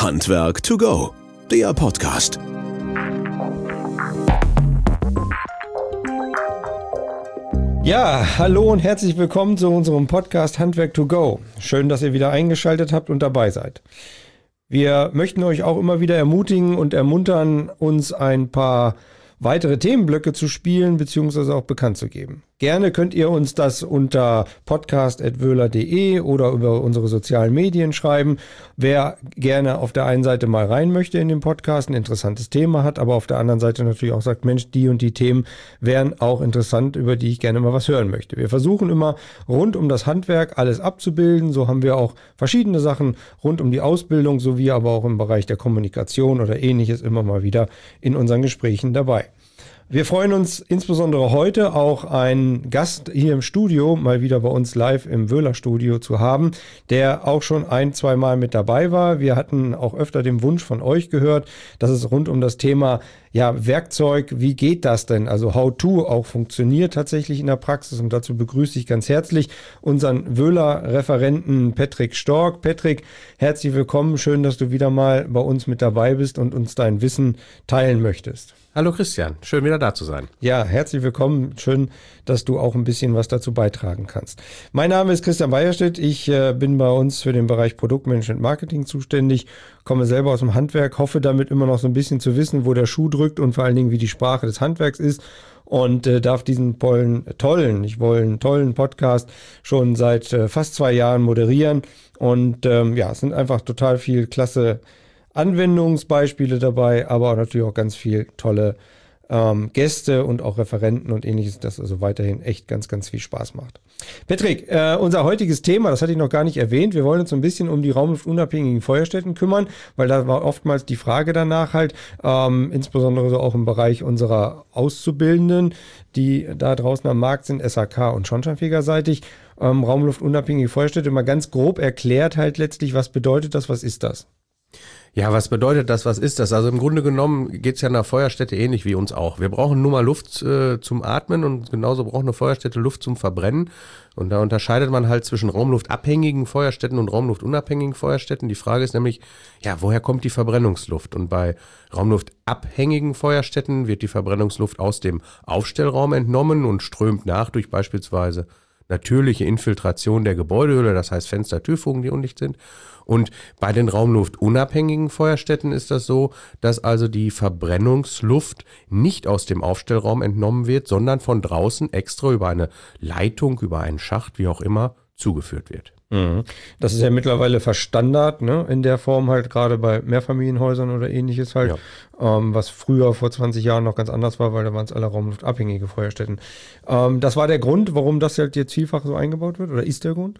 Handwerk to go, der Podcast. Ja, hallo und herzlich willkommen zu unserem Podcast Handwerk to go. Schön, dass ihr wieder eingeschaltet habt und dabei seid. Wir möchten euch auch immer wieder ermutigen und ermuntern, uns ein paar weitere Themenblöcke zu spielen bzw. auch bekannt zu geben. Gerne könnt ihr uns das unter podcast@wöhler.de oder über unsere sozialen Medien schreiben. Wer gerne auf der einen Seite mal rein möchte in den Podcast, ein interessantes Thema hat, aber auf der anderen Seite natürlich auch sagt, Mensch, die und die Themen wären auch interessant, über die ich gerne mal was hören möchte. Wir versuchen immer rund um das Handwerk alles abzubilden. So haben wir auch verschiedene Sachen rund um die Ausbildung sowie aber auch im Bereich der Kommunikation oder ähnliches immer mal wieder in unseren Gesprächen dabei. Wir freuen uns insbesondere heute auch einen Gast hier im Studio, mal wieder bei uns live im Wöhler-Studio zu haben, der auch schon ein-, zweimal mit dabei war. Wir hatten auch öfter den Wunsch von euch gehört, dass es rund um das Thema Werkzeug, wie geht das denn? Also How-to auch funktioniert tatsächlich in der Praxis, und dazu begrüße ich ganz herzlich unseren Wöhler-Referenten Patrick Stork. Patrick, herzlich willkommen. Schön, dass du wieder mal bei uns mit dabei bist und uns dein Wissen teilen möchtest. Hallo Christian, schön wieder da zu sein. Ja, herzlich willkommen. Schön, dass du auch ein bisschen was dazu beitragen kannst. Mein Name ist Christian Beierstedt. Ich bin bei uns für den Bereich Produktmanagement Marketing zuständig, komme selber aus dem Handwerk, hoffe damit immer noch so ein bisschen zu wissen, wo der Schuh drückt und vor allen Dingen, wie die Sprache des Handwerks ist, und darf diesen tollen Podcast schon seit fast 2 Jahren moderieren. Und es sind einfach total viel klasse Anwendungsbeispiele dabei, aber auch natürlich auch ganz viel tolle Gäste und auch Referenten und ähnliches, das also weiterhin echt ganz, ganz viel Spaß macht. Patrick, unser heutiges Thema, das hatte ich noch gar nicht erwähnt, wir wollen uns so ein bisschen um die raumluftunabhängigen Feuerstätten kümmern, weil da war oftmals die Frage danach halt, insbesondere so auch im Bereich unserer Auszubildenden, die da draußen am Markt sind, SHK und schornsteinfegerseitig, raumluftunabhängige Feuerstätte, mal ganz grob erklärt halt letztlich, was bedeutet das, was ist das? Ja, was bedeutet das, was ist das? Also im Grunde genommen geht's ja einer Feuerstätte ähnlich wie uns auch. Wir brauchen nur mal Luft zum Atmen, und genauso braucht eine Feuerstätte Luft zum Verbrennen. Und da unterscheidet man halt zwischen raumluftabhängigen Feuerstätten und raumluftunabhängigen Feuerstätten. Die Frage ist nämlich, woher kommt die Verbrennungsluft? Und bei raumluftabhängigen Feuerstätten wird die Verbrennungsluft aus dem Aufstellraum entnommen und strömt nach durch beispielsweise natürliche Infiltration der Gebäudehülle, das heißt Fenster, Türfugen, die undicht sind. Und bei den raumluftunabhängigen Feuerstätten ist das so, dass also die Verbrennungsluft nicht aus dem Aufstellraum entnommen wird, sondern von draußen extra über eine Leitung, über einen Schacht, wie auch immer, zugeführt wird. Das ist ja mittlerweile Verstandard, ne, in der Form halt, gerade bei Mehrfamilienhäusern oder ähnliches halt, was früher vor 20 Jahren noch ganz anders war, weil da waren es alle raumluftabhängige Feuerstätten. Das war der Grund, warum das halt jetzt vielfach so eingebaut wird, oder ist der Grund?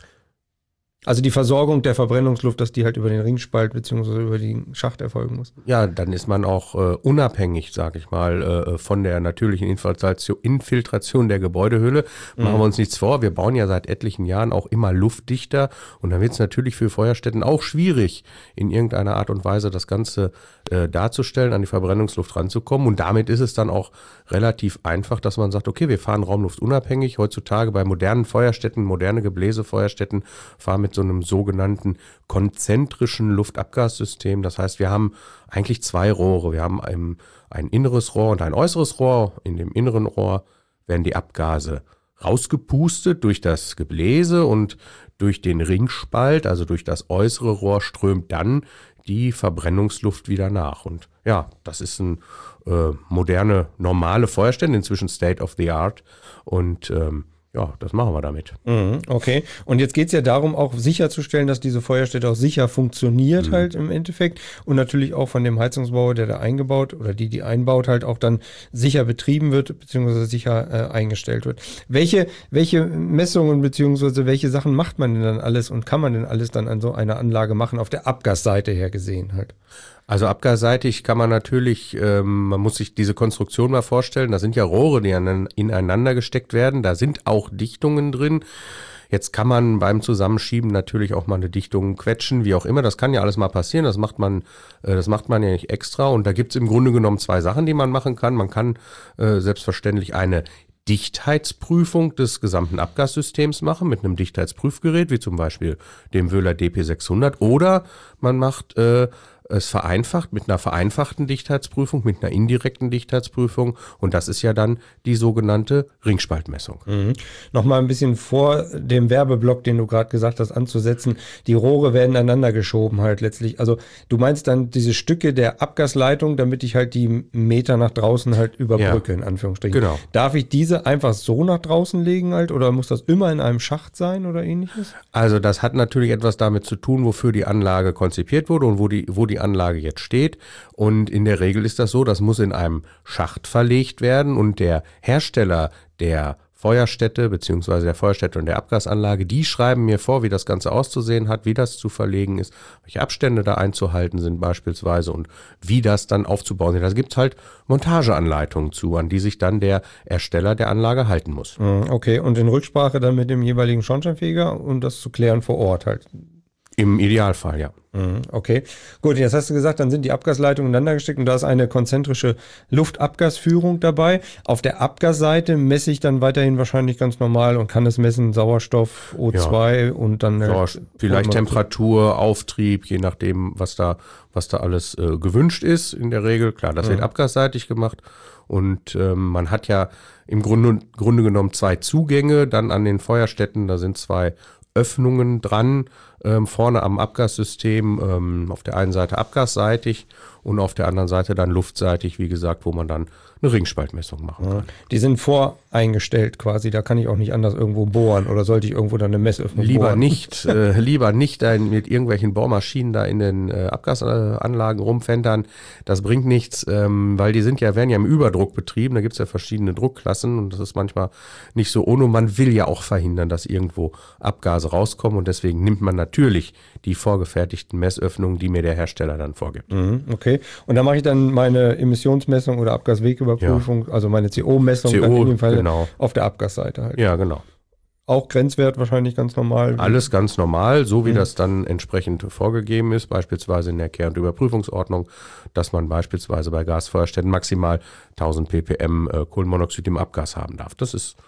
Also die Versorgung der Verbrennungsluft, dass die halt über den Ringspalt bzw. über den Schacht erfolgen muss. Ja, dann ist man auch unabhängig, sage ich mal, von der natürlichen Infiltration der Gebäudehülle. Machen wir uns nichts vor, wir bauen ja seit etlichen Jahren auch immer luftdichter, und dann wird es natürlich für Feuerstätten auch schwierig, in irgendeiner Art und Weise das Ganze darzustellen, an die Verbrennungsluft ranzukommen, und damit ist es dann auch relativ einfach, dass man sagt, okay, wir fahren raumluftunabhängig. Heutzutage bei modernen Feuerstätten, moderne Gebläsefeuerstätten, fahren mit so einem sogenannten konzentrischen Luftabgassystem. Das heißt, wir haben eigentlich 2 Rohre. Wir haben ein inneres Rohr und ein äußeres Rohr. In dem inneren Rohr werden die Abgase rausgepustet durch das Gebläse, und durch den Ringspalt, also durch das äußere Rohr, strömt dann die Verbrennungsluft wieder nach. Und ja, das ist ein moderne, normale Feuerstätte, inzwischen State of the Art. Und das machen wir damit. Okay. Und jetzt geht es ja darum, auch sicherzustellen, dass diese Feuerstätte auch sicher funktioniert halt im Endeffekt, und natürlich auch von dem Heizungsbauer, der da eingebaut oder die einbaut, halt auch dann sicher betrieben wird, beziehungsweise sicher eingestellt wird. Welche Messungen beziehungsweise welche Sachen macht man denn dann alles und kann man denn alles dann an so einer Anlage machen, auf der Abgasseite her gesehen halt? Also abgasseitig kann man natürlich, man muss sich diese Konstruktion mal vorstellen, da sind ja Rohre, die ineinander gesteckt werden, da sind auch Dichtungen drin. Jetzt kann man beim Zusammenschieben natürlich auch mal eine Dichtung quetschen, wie auch immer, das kann ja alles mal passieren, das macht man ja nicht extra, und da gibt's im Grunde genommen 2 Sachen, die man machen kann. Man kann selbstverständlich eine Dichtheitsprüfung des gesamten Abgassystems machen mit einem Dichtheitsprüfgerät, wie zum Beispiel dem Wöhler DP600, oder man macht es vereinfacht mit einer vereinfachten Dichtheitsprüfung, mit einer indirekten Dichtheitsprüfung, und das ist ja dann die sogenannte Ringspaltmessung. Nochmal ein bisschen vor dem Werbeblock, den du gerade gesagt hast, anzusetzen. Die Rohre werden aneinander geschoben halt letztlich. Also du meinst dann diese Stücke der Abgasleitung, damit ich halt die Meter nach draußen halt überbrücke, in Anführungsstrichen. Genau. Darf ich diese einfach so nach draußen legen halt, oder muss das immer in einem Schacht sein oder ähnliches? Also das hat natürlich etwas damit zu tun, wofür die Anlage konzipiert wurde und wo die Anlage jetzt steht. Und in der Regel ist das so, das muss in einem Schacht verlegt werden, und der Hersteller der Feuerstätte bzw. der Feuerstätte und der Abgasanlage, die schreiben mir vor, wie das Ganze auszusehen hat, wie das zu verlegen ist, welche Abstände da einzuhalten sind beispielsweise und wie das dann aufzubauen ist. Da gibt es halt Montageanleitungen zu, an die sich dann der Ersteller der Anlage halten muss. Okay, und in Rücksprache dann mit dem jeweiligen Schornsteinfeger, um das zu klären vor Ort halt. Im Idealfall, ja. Okay, gut, jetzt hast du gesagt, dann sind die Abgasleitungen ineinander gesteckt und da ist eine konzentrische Luftabgasführung dabei. Auf der Abgasseite messe ich dann weiterhin wahrscheinlich ganz normal und kann es messen, Sauerstoff, O2 und dann vielleicht Temperatur, Auftrieb, je nachdem, was da alles gewünscht ist in der Regel. Klar, das wird abgasseitig gemacht, und man hat ja im Grunde genommen 2 Zugänge dann an den Feuerstätten. Da sind 2 Öffnungen dran, vorne am Abgassystem, auf der einen Seite abgasseitig und auf der anderen Seite dann luftseitig, wie gesagt, wo man dann eine Ringspaltmessung machen kann. Die sind voreingestellt quasi, da kann ich auch nicht anders irgendwo bohren, oder sollte ich irgendwo dann eine Messöffnung bohren? Lieber nicht mit irgendwelchen Bohrmaschinen da in den Abgasanlagen rumfentern. Das bringt nichts, weil die werden ja im Überdruck betrieben, da gibt es ja verschiedene Druckklassen und das ist manchmal nicht so ohne. Man will ja auch verhindern, dass irgendwo Abgase rauskommen, und deswegen nimmt man natürlich die vorgefertigten Messöffnungen, die mir der Hersteller dann vorgibt. Okay, und da mache ich dann meine Emissionsmessung oder Abgaswegüberprüfung, also meine CO-Messung dann in dem Fall auf der Abgasseite halt. Ja, genau. Auch Grenzwert wahrscheinlich ganz normal? Alles ganz normal, so wie das dann entsprechend vorgegeben ist, beispielsweise in der Kehr- und Überprüfungsordnung, dass man beispielsweise bei Gasfeuerstätten maximal 1000 ppm Kohlenmonoxid im Abgas haben darf.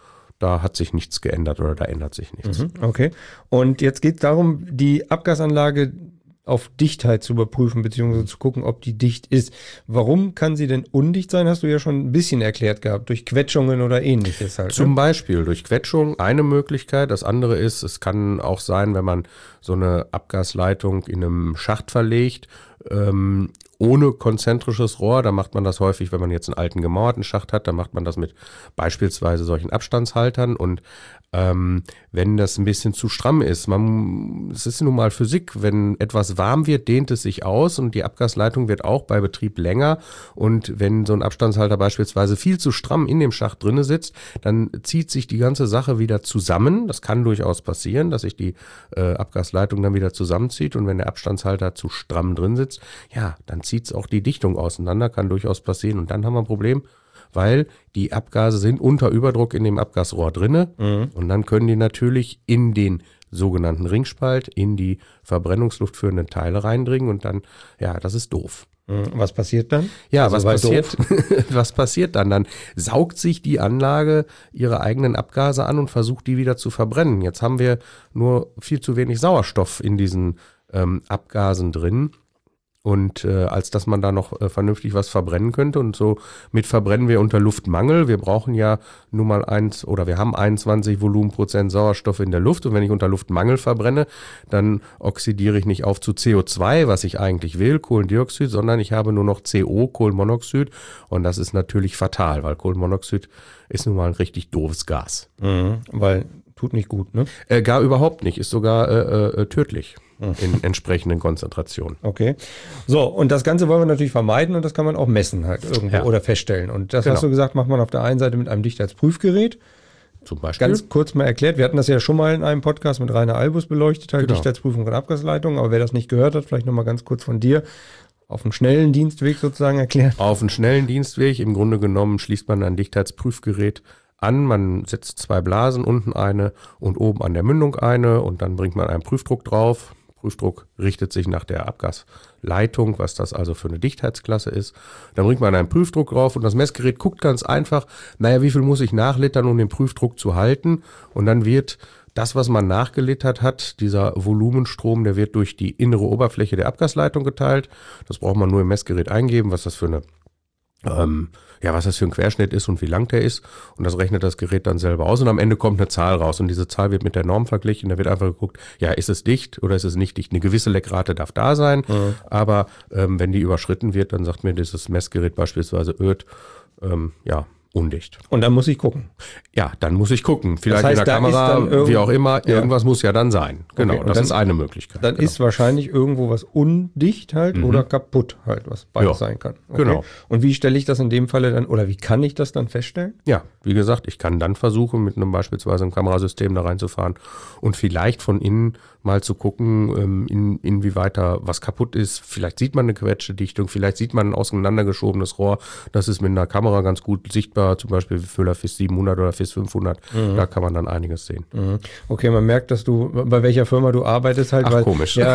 Da hat sich nichts geändert oder da ändert sich nichts. Okay, und jetzt geht es darum, die Abgasanlage auf Dichtheit zu überprüfen, beziehungsweise zu gucken, ob die dicht ist. Warum kann sie denn undicht sein? Hast du ja schon ein bisschen erklärt gehabt, durch Quetschungen oder ähnliches halt. Zum Beispiel durch Quetschung, eine Möglichkeit. Das andere ist, es kann auch sein, wenn man so eine Abgasleitung in einem Schacht verlegt, ohne konzentrisches Rohr, da macht man das häufig, wenn man jetzt einen alten gemauerten Schacht hat, dann macht man das mit beispielsweise solchen Abstandshaltern, und wenn das ein bisschen zu stramm ist, es ist nun mal Physik, wenn etwas warm wird, dehnt es sich aus und die Abgasleitung wird auch bei Betrieb länger, und wenn so ein Abstandshalter beispielsweise viel zu stramm in dem Schacht drinne sitzt, dann zieht sich die ganze Sache wieder zusammen. Das kann durchaus passieren, dass sich die Abgasleitung dann wieder zusammenzieht, und wenn der Abstandshalter zu stramm drin sitzt, ja, dann zieht es auch die Dichtung auseinander, kann durchaus passieren, und dann haben wir ein Problem, weil die Abgase sind unter Überdruck in dem Abgasrohr drinne, und dann können die natürlich in den sogenannten Ringspalt, in die verbrennungsluft führenden Teile reindringen, und dann, ja, das ist doof. Was passiert dann? Ja, also was passiert dann? Dann saugt sich die Anlage ihre eigenen Abgase an und versucht, die wieder zu verbrennen. Jetzt haben wir nur viel zu wenig Sauerstoff in diesen Abgasen drin. Und als dass man da noch vernünftig was verbrennen könnte, und so mit verbrennen wir unter Luftmangel. Wir brauchen ja nun mal wir haben 21 Volumenprozent Sauerstoff in der Luft, und wenn ich unter Luftmangel verbrenne, dann oxidiere ich nicht auf zu CO2, was ich eigentlich will, Kohlendioxid, sondern ich habe nur noch CO, Kohlenmonoxid, und das ist natürlich fatal, weil Kohlenmonoxid ist nun mal ein richtig doofes Gas. Weil tut nicht gut, ne? Gar überhaupt nicht, ist sogar tödlich. In entsprechenden Konzentrationen. Okay. So, und das Ganze wollen wir natürlich vermeiden, und das kann man auch messen halt irgendwo oder feststellen. Und das hast du gesagt, macht man auf der einen Seite mit einem Dichtheitsprüfgerät. Zum Beispiel. Ganz kurz mal erklärt, wir hatten das ja schon mal in einem Podcast mit Rainer Albus beleuchtet, halt Dichtheitsprüfung und Abgasleitung, aber wer das nicht gehört hat, vielleicht nochmal ganz kurz von dir. Auf einen schnellen Dienstweg sozusagen erklärt. Auf einen schnellen Dienstweg, im Grunde genommen schließt man ein Dichtheitsprüfgerät an, man setzt 2 Blasen, unten eine und oben an der Mündung eine, und dann bringt man einen Prüfdruck drauf. Prüfdruck richtet sich nach der Abgasleitung, was das also für eine Dichtheitsklasse ist. Dann bringt man einen Prüfdruck drauf und das Messgerät guckt ganz einfach, wie viel muss ich nachlitern, um den Prüfdruck zu halten? Und dann wird das, was man nachgelittert hat, dieser Volumenstrom, der wird durch die innere Oberfläche der Abgasleitung geteilt. Das braucht man nur im Messgerät eingeben, was das für ein Querschnitt ist und wie lang der ist. Und das rechnet das Gerät dann selber aus. Und am Ende kommt eine Zahl raus. Und diese Zahl wird mit der Norm verglichen. Da wird einfach geguckt, ist es dicht oder ist es nicht dicht? Eine gewisse Leckrate darf da sein. Mhm. Aber wenn die überschritten wird, dann sagt mir dieses Messgerät beispielsweise undicht. Und dann muss ich gucken. Ja, dann muss ich gucken. Vielleicht das heißt, in der Kamera, wie auch immer, irgendwas muss ja dann sein. Genau, okay, das ist eine Möglichkeit. Dann ist wahrscheinlich irgendwo was undicht halt oder kaputt halt, was beides sein kann. Okay. Genau. Und wie stelle ich das in dem Falle dann, oder wie kann ich das dann feststellen? Ja, wie gesagt, ich kann dann versuchen, mit einem beispielsweise einem Kamerasystem da reinzufahren und vielleicht von innen mal zu gucken, inwieweit da was kaputt ist. Vielleicht sieht man eine Quetschedichtung, vielleicht sieht man ein auseinandergeschobenes Rohr. Das ist mit einer Kamera ganz gut sichtbar, zum Beispiel Füller FIS 700 oder FIS 500. Da kann man dann einiges sehen. Okay, man merkt, dass du, bei welcher Firma du arbeitest halt. Ach, komisch. Ja,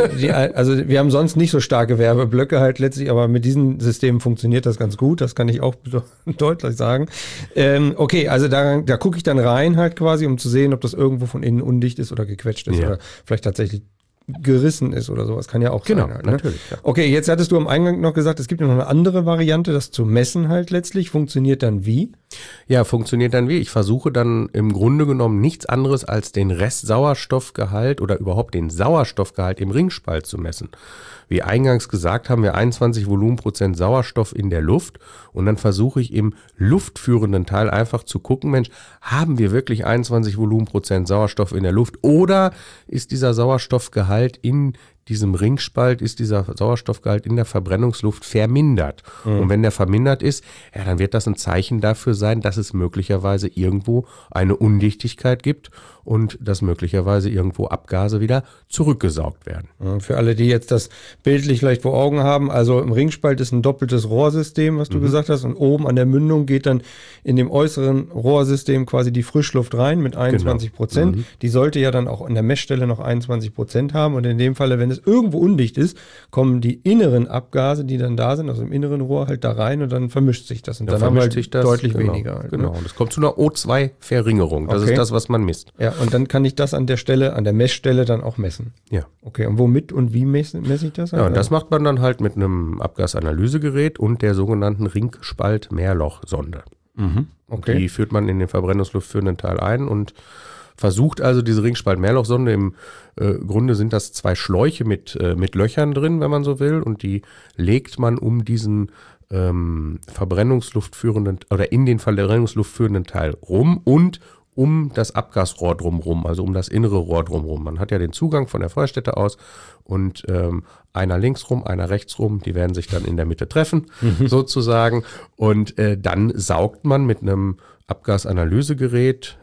also wir haben sonst nicht so starke Werbeblöcke halt letztlich, aber mit diesen Systemen funktioniert das ganz gut. Das kann ich auch deutlich sagen. Okay, also da gucke ich dann rein halt quasi, um zu sehen, ob das irgendwo von innen undicht ist oder gequetscht ist oder vielleicht tatsächlich gerissen ist oder sowas. Kann ja auch sein. Genau, halt, ne? Natürlich. Ja. Okay, jetzt hattest du am Eingang noch gesagt, es gibt ja noch eine andere Variante, das zu messen halt letztlich. Funktioniert dann wie? Ja, funktioniert dann wie? Ich versuche dann im Grunde genommen nichts anderes als den Restsauerstoffgehalt oder überhaupt den Sauerstoffgehalt im Ringspalt zu messen. Wie eingangs gesagt, haben wir 21 Volumenprozent Sauerstoff in der Luft und dann versuche ich im luftführenden Teil einfach zu gucken, Mensch, haben wir wirklich 21 Volumenprozent Sauerstoff in der Luft oder ist dieser Sauerstoffgehalt in diesem Ringspalt, ist dieser Sauerstoffgehalt in der Verbrennungsluft vermindert. Und wenn der vermindert ist, dann wird das ein Zeichen dafür sein, dass es möglicherweise irgendwo eine Undichtigkeit gibt und dass möglicherweise irgendwo Abgase wieder zurückgesaugt werden. Für alle, die jetzt das bildlich vielleicht vor Augen haben, also im Ringspalt ist ein doppeltes Rohrsystem, was du gesagt hast, und oben an der Mündung geht dann in dem äußeren Rohrsystem quasi die Frischluft rein mit 21%. Genau. Die sollte ja dann auch an der Messstelle noch 21% haben und in dem Falle, wenn es irgendwo undicht ist, kommen die inneren Abgase, die dann da sind, also im inneren Rohr halt da rein und dann vermischt sich das und dann haben wir halt deutlich weniger. Halt, genau, und es kommt zu einer O2-Verringerung. Das ist das, was man misst. Ja, und dann kann ich das an der Stelle, an der Messstelle dann auch messen. Ja. Okay, und womit und wie messe ich das? Ja, und das macht man dann halt mit einem Abgasanalysegerät und der sogenannten Ringspalt-Mehrlochsonde. Okay. Die führt man in den verbrennungsluftführenden Teil ein und versucht also diese Ringspalt-Mehrlochsonde, im Grunde sind das 2 Schläuche mit Löchern drin, wenn man so will, und die legt man um diesen verbrennungsluftführenden oder in den verbrennungsluftführenden Teil rum und um das Abgasrohr drumherum, also um das innere Rohr drumherum. Man hat ja den Zugang von der Feuerstätte aus und einer links rum, einer rechts rum, die werden sich dann in der Mitte treffen, sozusagen. Und dann saugt man mit einem Abgasanalysegerät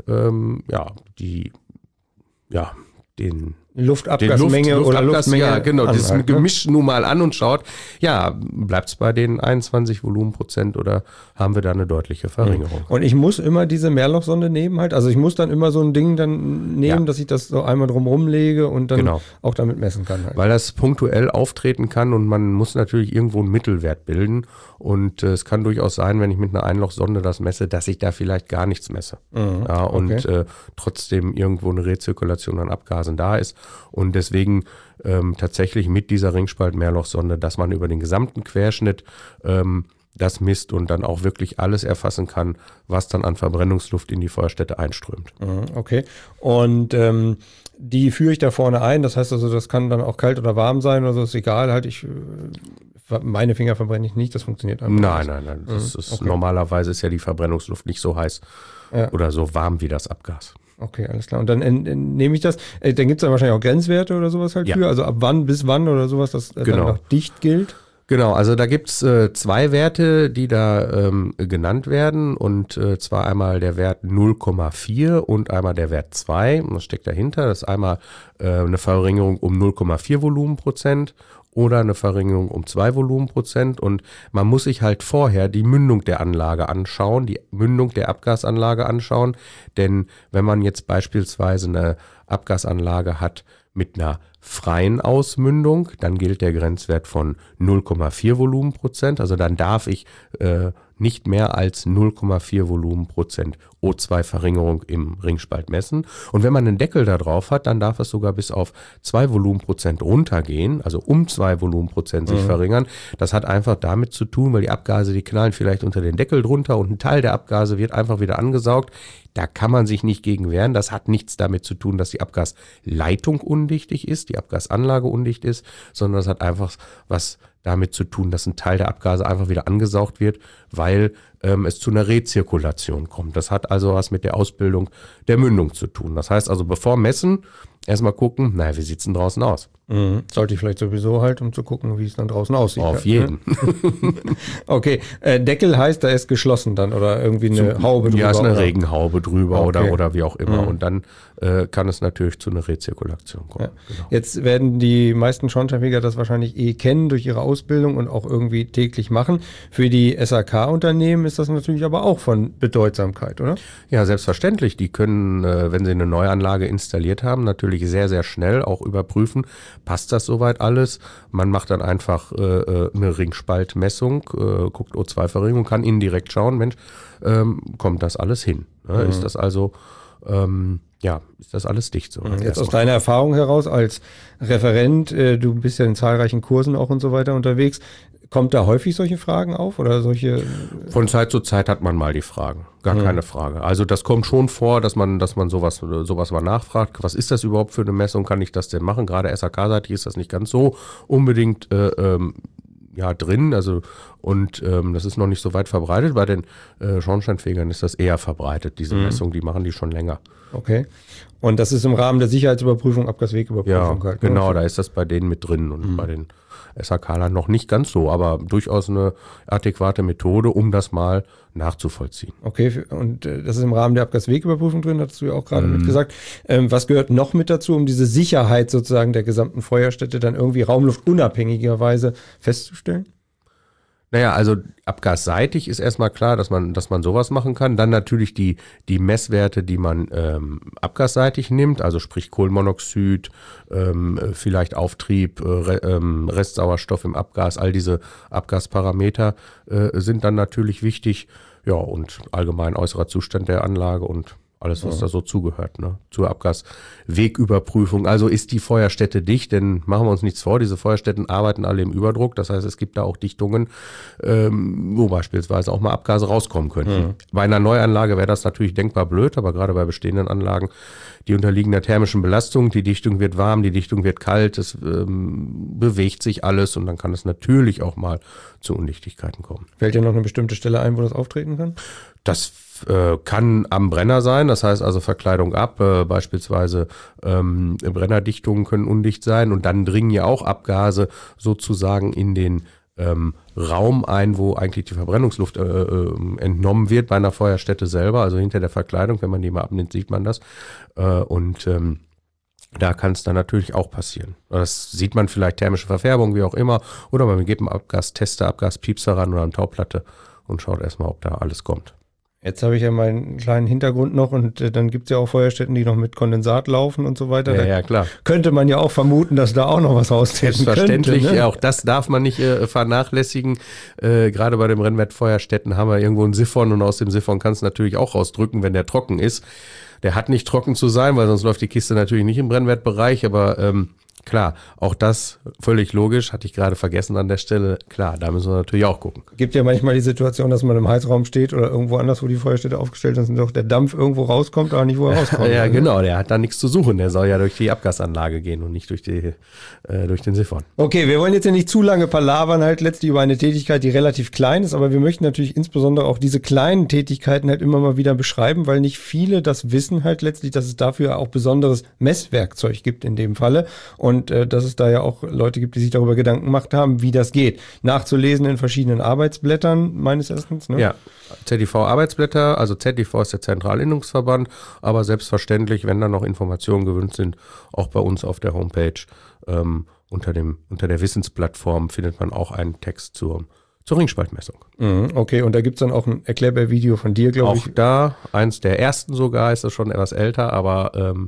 den Luftabgasmenge oder Luftmenge. Ja, genau, das Gemisch nun mal an und schaut, bleibt es bei den 21 Volumenprozent oder haben wir da eine deutliche Verringerung? Und ich muss immer diese Mehrlochsonde nehmen halt, also ich muss dann immer so ein Ding dann nehmen, dass ich das so einmal drumherum lege und dann auch damit messen kann halt. Weil das punktuell auftreten kann und man muss natürlich irgendwo einen Mittelwert bilden und es kann durchaus sein, wenn ich mit einer Einlochsonde das messe, dass ich da vielleicht gar nichts messe. Und trotzdem irgendwo eine Rezirkulation an Abgasen da ist. Und deswegen tatsächlich mit dieser Ringspalt-Mehrlochsonde, dass man über den gesamten Querschnitt das misst und dann auch wirklich alles erfassen kann, was dann an Verbrennungsluft in die Feuerstätte einströmt. Okay. Und die führe ich da vorne ein. Das heißt also, das kann dann auch kalt oder warm sein oder so, ist egal. Halt, meine Finger verbrenne ich nicht, das funktioniert einfach. Nein. Das ist, normalerweise ist ja die Verbrennungsluft nicht so heiß oder so warm wie das Abgas. Okay, alles klar. Und dann nehme ich das. Dann gibt es dann wahrscheinlich auch Grenzwerte oder sowas halt für. Also ab wann bis wann oder sowas, das dann noch dicht gilt. Genau, also da gibt's 2 Werte, die da genannt werden und zwar einmal der Wert 0,4 und einmal der Wert 2. Das steckt dahinter. Das ist einmal eine Verringerung um 0,4 Volumenprozent oder eine Verringerung um 2 Volumenprozent und man muss sich halt vorher die Mündung der Anlage anschauen, die Mündung der Abgasanlage anschauen, denn wenn man jetzt beispielsweise eine Abgasanlage hat mit einer freien Ausmündung, dann gilt der Grenzwert von 0,4 Volumenprozent. Also dann darf ich nicht mehr als 0,4 Volumenprozent O2-Verringerung im Ringspalt messen. Und wenn man einen Deckel da drauf hat, dann darf es sogar bis auf 2 Volumenprozent runtergehen, also um 2 Volumenprozent sich verringern. Das hat einfach damit zu tun, weil die Abgase, die knallen vielleicht unter den Deckel drunter und ein Teil der Abgase wird einfach wieder angesaugt. Da kann man sich nicht gegen wehren. Das hat nichts damit zu tun, dass die Abgasleitung undichtig ist, die Abgasanlage undicht ist, sondern das hat einfach was damit zu tun, dass ein Teil der Abgase einfach wieder angesaugt wird, weil es zu einer Rezirkulation kommt. Das hat also was mit der Ausbildung der Mündung zu tun. Das heißt also, bevor messen, erstmal gucken, naja, wie sieht es denn draußen aus? Sollte ich vielleicht sowieso halt, um zu gucken, wie es dann draußen aussieht. Auf jeden. Okay, Deckel heißt, da ist geschlossen dann oder irgendwie eine Haube drüber? Ja, ist eine Regenhaube drüber Okay. oder wie auch immer. Und dann kann es natürlich zu einer Rezirkulation kommen. Ja. Genau. Jetzt werden die meisten Schornsteinfeger das wahrscheinlich kennen durch ihre Ausbildung und auch irgendwie täglich machen. Für die SAK-Unternehmen ist das natürlich aber auch von Bedeutsamkeit, oder? Ja, selbstverständlich. Die können, wenn sie eine Neuanlage installiert haben, natürlich sehr, sehr schnell auch überprüfen, passt das soweit alles? Man macht dann einfach eine Ringspaltmessung, guckt O2-Verringerung, kann indirekt schauen, Mensch, kommt das alles hin? Ne? Ist das also, ist das alles dicht so? Jetzt aus deiner Erfahrung heraus als Referent, du bist ja in zahlreichen Kursen auch und so weiter unterwegs, kommt da häufig solche Fragen auf oder solche? Von Zeit zu Zeit hat man mal die Fragen, gar keine Frage. Also das kommt schon vor, dass man sowas mal nachfragt. Was ist das überhaupt für eine Messung? Kann ich das denn machen? Gerade SAK-seitig ist das nicht ganz so unbedingt drin. Also und das ist noch nicht so weit verbreitet. Bei den Schornsteinfegern ist das eher verbreitet, diese Messung. Die machen die schon länger. Okay. Und das ist im Rahmen der Sicherheitsüberprüfung, Abgaswegüberprüfung halt. Genau, Ne? da ist das bei denen mit drin und bei den SAK-Lern noch nicht ganz so, aber durchaus eine adäquate Methode, um das mal nachzuvollziehen. Okay, und das ist im Rahmen der Abgaswegüberprüfung drin, hattest du ja auch gerade mitgesagt. Was gehört noch mit dazu, um diese Sicherheit sozusagen der gesamten Feuerstätte dann irgendwie raumluftunabhängigerweise festzustellen? Naja, also abgasseitig ist erstmal klar, dass man sowas machen kann. Dann natürlich die Messwerte, die man abgasseitig nimmt, also sprich Kohlenmonoxid, vielleicht Auftrieb, Restsauerstoff im Abgas, all diese Abgasparameter sind dann natürlich wichtig. Ja, und allgemein äußerer Zustand der Anlage und alles, was da so zugehört, ne? Zur Abgaswegüberprüfung. Also ist die Feuerstätte dicht, denn machen wir uns nichts vor, diese Feuerstätten arbeiten alle im Überdruck. Das heißt, es gibt da auch Dichtungen, wo beispielsweise auch mal Abgase rauskommen könnten. Bei einer Neuanlage wäre das natürlich denkbar blöd, aber gerade bei bestehenden Anlagen, die unterliegen der thermischen Belastung. Die Dichtung wird warm, die Dichtung wird kalt, es bewegt sich alles und dann kann es natürlich auch mal zu Undichtigkeiten kommen. Fällt dir noch eine bestimmte Stelle ein, wo das auftreten kann? Das kann am Brenner sein, das heißt also Verkleidung ab, beispielsweise Brennerdichtungen können undicht sein und dann dringen ja auch Abgase sozusagen in den Raum ein, wo eigentlich die Verbrennungsluft entnommen wird bei einer Feuerstätte selber, also hinter der Verkleidung, wenn man die mal abnimmt, sieht man das da kann es dann natürlich auch passieren. Das sieht man vielleicht, thermische Verfärbung, wie auch immer, oder man gibt einen Abgastester, Abgaspiepser ran oder eine Tauplatte und schaut erstmal, ob da alles kommt. Jetzt habe ich ja meinen kleinen Hintergrund noch und dann gibt es ja auch Feuerstätten, die noch mit Kondensat laufen und so weiter. Ja, klar. Könnte man ja auch vermuten, dass da auch noch was raustreten Selbstverständlich, könnte, ne? Auch das darf man nicht vernachlässigen. Gerade bei den Brennwertfeuerstätten haben wir irgendwo einen Siphon und aus dem Siphon kannst du natürlich auch rausdrücken, wenn der trocken ist. Der hat nicht trocken zu sein, weil sonst läuft die Kiste natürlich nicht im Brennwertbereich, aber klar, auch das völlig logisch, hatte ich gerade vergessen an der Stelle. Klar, da müssen wir natürlich auch gucken. Gibt ja manchmal die Situation, dass man im Heizraum steht oder irgendwo anders, wo die Feuerstätte aufgestellt ist und doch der Dampf irgendwo rauskommt, aber nicht, wo er rauskommt. Ja, genau, der hat da nichts zu suchen. Der soll ja durch die Abgasanlage gehen und nicht durch den Siphon. Okay, wir wollen jetzt ja nicht zu lange palavern, halt letztlich über eine Tätigkeit, die relativ klein ist, aber wir möchten natürlich insbesondere auch diese kleinen Tätigkeiten halt immer mal wieder beschreiben, weil nicht viele das wissen halt letztlich, dass es dafür auch besonderes Messwerkzeug gibt in dem Falle und dass es da ja auch Leute gibt, die sich darüber Gedanken gemacht haben, wie das geht. Nachzulesen in verschiedenen Arbeitsblättern meines Erachtens. Ne? Ja, ZDV-Arbeitsblätter, also ZDV ist der Zentralinnungsverband, aber selbstverständlich, wenn da noch Informationen gewünscht sind, auch bei uns auf der Homepage unter der Wissensplattform findet man auch einen Text zur Ringspaltmessung. Okay, und da gibt es dann auch ein Erklärbär-Video von dir, glaube ich. Auch da, eins der ersten sogar, ist das schon etwas älter, aber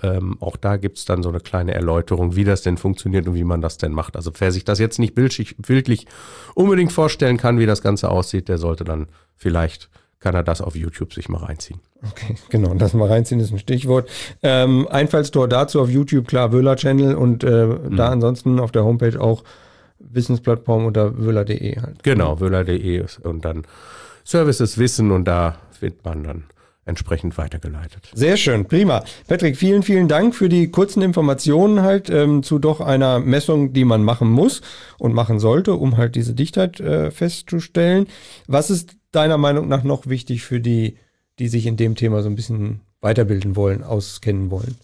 auch da gibt es dann so eine kleine Erläuterung, wie das denn funktioniert und wie man das denn macht. Also wer sich das jetzt nicht bildlich unbedingt vorstellen kann, wie das Ganze aussieht, der sollte dann vielleicht, kann er das auf YouTube sich mal reinziehen. Okay, genau, das mal reinziehen ist ein Stichwort. Einfallstor dazu auf YouTube, klar, Wöhler-Channel und da ansonsten auf der Homepage auch Wissensplattform unter wöhler.de halt. Genau, wöhler.de und dann Services Wissen und da wird man dann entsprechend weitergeleitet. Sehr schön, prima. Patrick, vielen, vielen Dank für die kurzen Informationen halt zu doch einer Messung, die man machen muss und machen sollte, um halt diese Dichtheit festzustellen. Was ist deiner Meinung nach noch wichtig für die sich in dem Thema so ein bisschen weiterbilden wollen, auskennen wollen?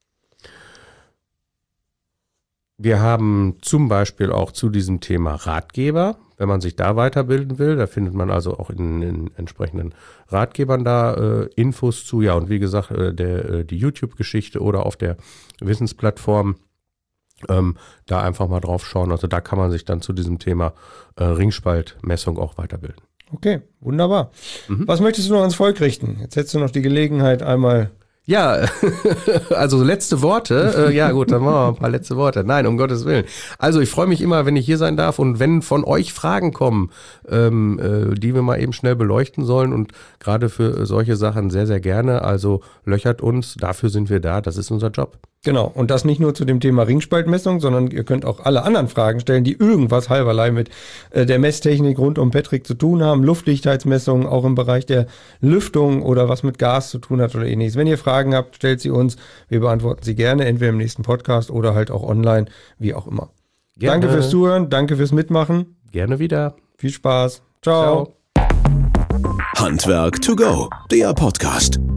Wir haben zum Beispiel auch zu diesem Thema Ratgeber, wenn man sich da weiterbilden will. Da findet man also auch in entsprechenden Ratgebern da Infos zu. Ja, und wie gesagt, die YouTube-Geschichte oder auf der Wissensplattform da einfach mal drauf schauen. Also da kann man sich dann zu diesem Thema Ringspaltmessung auch weiterbilden. Okay, wunderbar. Was möchtest du noch ans Volk richten? Jetzt hättest du noch die Gelegenheit, einmal... Ja, also letzte Worte. Ja gut, dann machen wir ein paar letzte Worte. Nein, um Gottes Willen. Also ich freue mich immer, wenn ich hier sein darf und wenn von euch Fragen kommen, die wir mal eben schnell beleuchten sollen und gerade für solche Sachen sehr, sehr gerne. Also löchert uns, dafür sind wir da, das ist unser Job. Genau, und das nicht nur zu dem Thema Ringspaltmessung, sondern ihr könnt auch alle anderen Fragen stellen, die irgendwas halberlei mit der Messtechnik rund um Patrick zu tun haben. Luftdichtheitsmessungen, auch im Bereich der Lüftung oder was mit Gas zu tun hat oder ähnliches. Wenn ihr Fragen habt, stellt sie uns. Wir beantworten sie gerne, entweder im nächsten Podcast oder halt auch online, wie auch immer. Gerne. Danke fürs Zuhören, danke fürs Mitmachen. Gerne wieder. Viel Spaß. Ciao. Handwerk to go, der Podcast.